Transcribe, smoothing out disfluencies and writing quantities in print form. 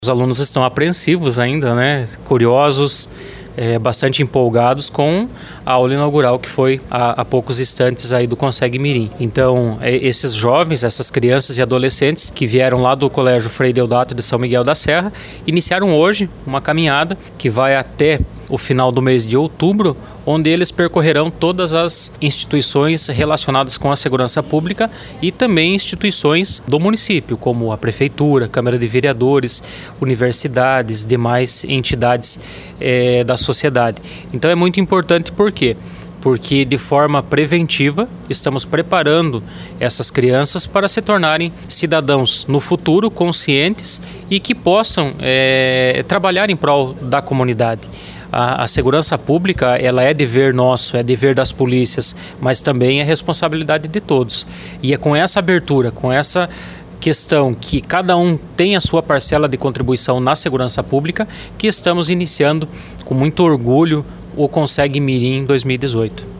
Os alunos estão apreensivos ainda, né? Curiosos, bastante empolgados com a aula inaugural que foi há poucos instantes aí do Conseg Mirim. Então, esses jovens, essas crianças e adolescentes que vieram lá do Colégio Frei Deodato de São Miguel da Serra, iniciaram hoje uma caminhada que vai até o final do mês de outubro, onde eles percorrerão todas as instituições relacionadas com a segurança pública e também instituições do município, como a Prefeitura, Câmara de Vereadores, universidades, demais entidades da sociedade. Então é muito importante por quê? Porque de forma preventiva estamos preparando essas crianças para se tornarem cidadãos no futuro conscientes e que possam trabalhar em prol da comunidade. A segurança pública, ela é dever nosso, é dever das polícias, mas também é responsabilidade de todos. E é com essa abertura, com essa questão que cada um tem a sua parcela de contribuição na segurança pública, que estamos iniciando com muito orgulho o Conseg Mirim 2018.